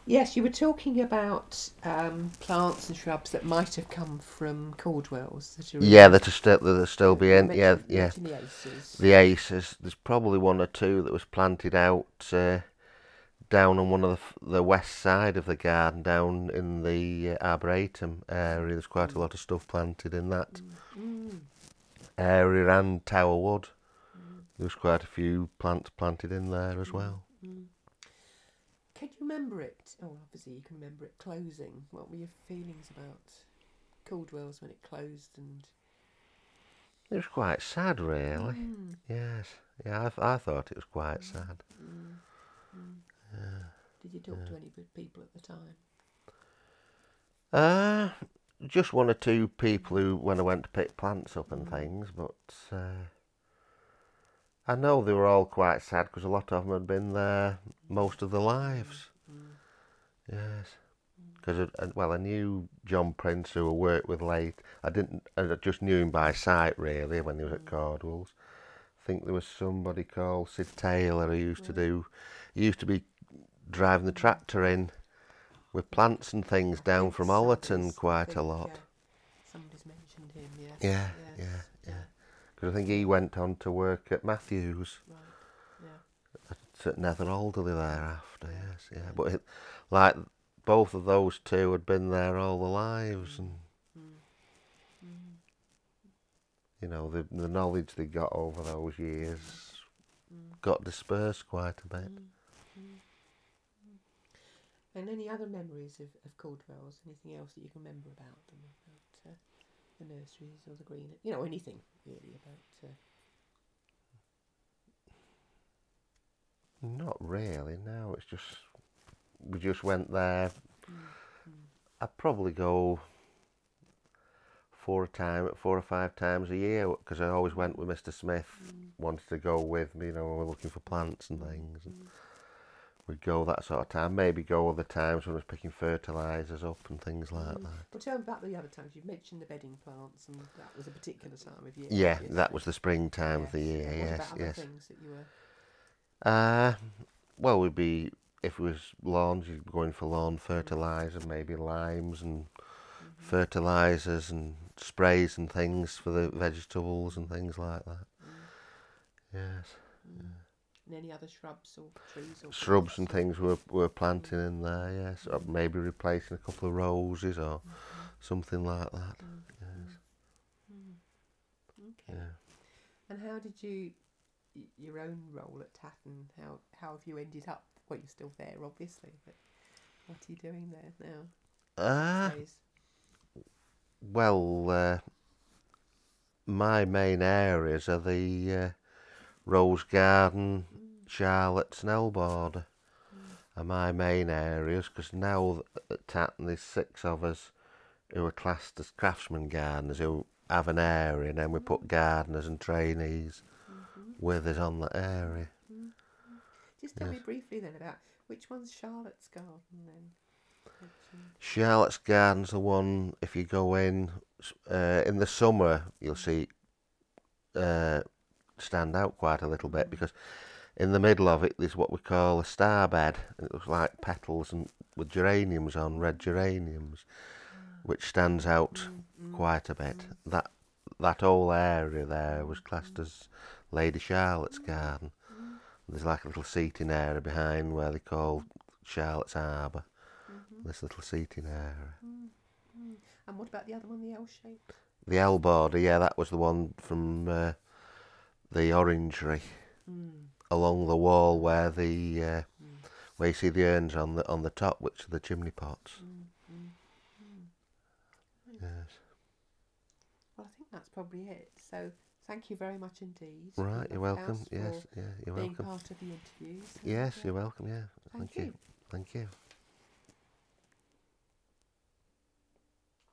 Yes, you were talking about plants and shrubs that might have come from Caldwell's that are Yeah, in. that are still You being. Yeah, yeah. mentioned the aces. The aces. There's probably one or two that was planted out down on one of the west side of the garden, down in the Arboretum area. There's quite a Mm, lot of stuff planted in that mm, mm, area, and Tower Wood. mm, There's quite a few plants planted in there as mm, well. mm. Can you remember it? Oh, obviously you can remember it closing. What were your feelings about Caldwell's when it closed? And It was quite sad, really. mm, Yes, yeah, I thought it was quite mm, sad. mm, mm. Yeah, Did you talk to any good people at the time? yeah. Just one or two people who, when I went to pick plants up and Mm, things, but I know they were all quite sad because a lot of them had been there most of their mm, lives. mm, Yes, because well, I knew John Prince, who I worked with late. I just knew him by sight really when he was at mm. Cordwell's. I think there was somebody called Sid Taylor who used to Right. do. He used to be driving the Mm. tractor in with plants and things I down think from Ollerton I quite a think lot. somebody's mentioned him. Yes, Yeah, yeah, yes, yeah. yeah, Because I think he yeah. went on to work at Matthews Right, yeah, at Nether Alderley mm, thereafter. yeah, Yes, yeah. yeah. But like both of those two had been there all their lives, Mm, and mm, mm, the knowledge they got over those years mm, mm, got dispersed quite a bit. mm, mm. And any other memories of Caldwell's? Anything else that you can remember about them? About the nurseries or the green? Anything really about. Not really. No, it's just we just went there. Mm, mm, I'd probably go 4 or 5 times a year because I always went mm, with Mr. Smith. mm, Wanted to go with me, when we were looking for plants and mm, things. And mm. we'd go that sort of time. Maybe go other times when I was picking fertilisers up and things like Mm. that. Well, tell me about the other times. You've mentioned the bedding plants, and that was a particular time of year, Yeah, that obviously. was the springtime of the Yes, year. yeah. What Yes, about other yes. things that you were? Uh, well, we'd be if it was lawns, you'd be going for lawn Mm, fertiliser, maybe limes and mm-hmm, fertilisers and sprays and things for the vegetables and mm, things like that. mm, Yes. mm. And any other shrubs or trees or Shrubs plants? and things were Mm, planting in there, yes. Or mm, maybe replacing a couple of roses or mm, something like that. mm, mm, Yes. mm. Okay. Yeah. And how did your own role at Tatton? How have you ended up? Well, you're still there, obviously, but what are you doing there now Uh, these days? well, my main areas are the Rose Garden, Mm, Charlotte's and Elborder mm, are my main areas because now at Tatton there's 6 of us who are classed as craftsman gardeners who have an area, and then we mm, put gardeners and trainees mm-hmm, with us on that area. mm. Just tell Yes. me briefly then about which one's Charlotte's Garden then. Mentioned. Charlotte's Garden's the one, if you go in the summer, you'll see uh, stand out quite a little bit Mm, because in the middle of it there's what we call a star bed. It looks like petals and with geraniums on, red geraniums, which stands out mm, mm, quite a bit. mm, That whole area there mm, was classed mm, as Lady Charlotte's mm, Garden. mm, There's like a little seating area behind where they call mm, Charlotte's Harbour. mm-hmm, This little seating area. mm, mm. And what about the other one, the L-shaped? The L border, yeah, that was the one from the orangery Mm, along the wall mm, where you see the urns on the top, which are the chimney pots. mm, mm, mm. Right. Yes. Well, I think that's probably it. So thank you very much indeed, Right, Eva you're welcome. House, for Yes, yeah, you're being welcome. part of the interviews. And Yes, you're welcome. Yeah, thank thank you. you. Thank you.